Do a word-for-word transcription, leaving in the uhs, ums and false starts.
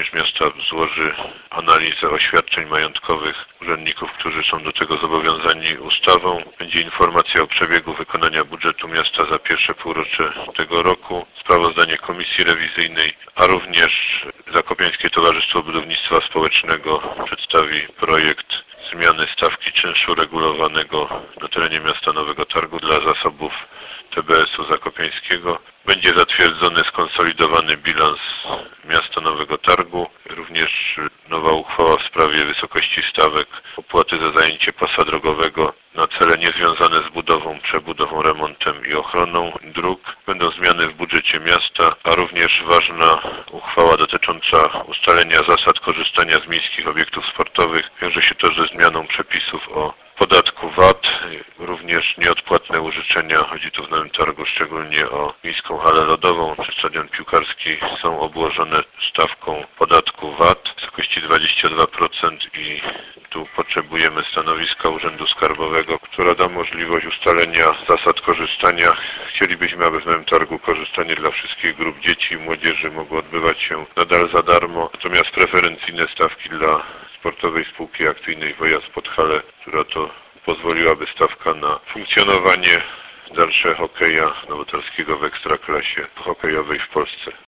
burmistrz miasta złoży analizę oświadczeń majątkowych urzędników, którzy są do tego zobowiązani ustawą. Będzie informacja o przebiegu wykonania budżetu miasta za pierwsze półrocze tego roku, sprawozdanie komisji rewizyjnej, a również Zakopiańskie Towarzystwo Budownictwa Społecznego przedstawi projekt zmiany stawki czynszu regulowanego na terenie miasta Nowego Targu dla zasobów T B S u zakopiańskiego. Będzie zatwierdzony skonsolidowany bilans miasta Nowego Targu, również nowa uchwała w sprawie wysokości stawek opłaty za zajęcie pasa drogowego na cele niezwiązane z budową, przebudową, remontem i ochroną dróg. Będą zmiany w budżecie miasta, a również ważna uchwała dotycząca ustalenia zasad korzystania z miejskich obiektów sportowych. Wiąże się to ze zmianą przepisów o podatku V A T, również nieodpłatne użyczenia, chodzi tu w Nowym Targu szczególnie o miejską halę lodową czy stadion piłkarski, są obłożone stawką podatku V A T w wysokości dwadzieścia dwa procent i tu potrzebujemy stanowiska Urzędu Skarbowego, która da możliwość ustalenia zasad korzystania. Chcielibyśmy, aby w Nowym Targu korzystanie dla wszystkich grup dzieci i młodzieży mogło odbywać się nadal za darmo, natomiast preferencyjne stawki dla Sportowej Spółki Akcyjnej Wyjazd pod Halę, która to pozwoliłaby stawka na funkcjonowanie dalsze hokeja nowotarskiego w ekstraklasie hokejowej w Polsce.